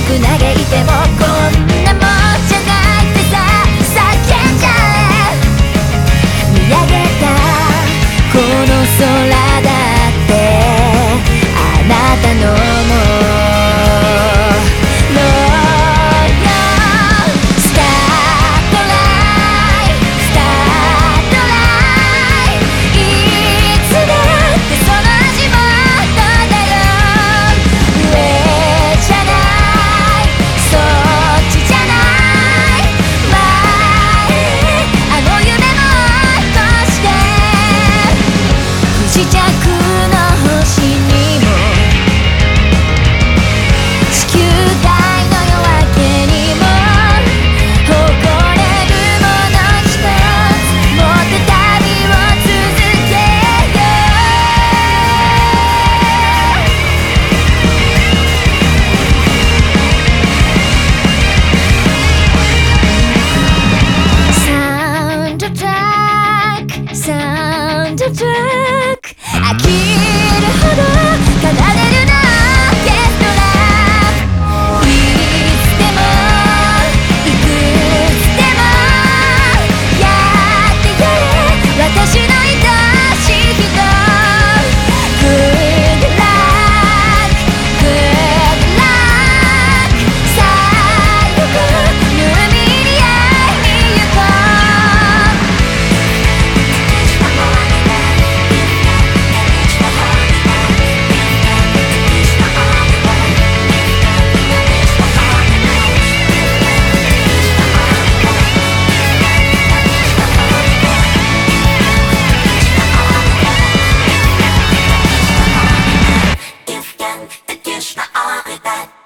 く嘆いてもこんなもんじゃないってさ叫んじゃえ。見上げたこの空だってあなたのも不時着の星にも地球外の夜明けにも誇れるもの一つ持って旅を続けよう。サウンドトラックサウンドトラック飽きるほど奏でるのオーケストラ。いつでもいくつでもやってやれ私の愛しい人。 Good luck Good luck さあ行こう海に会いに行こう。You've done the dish, all of that.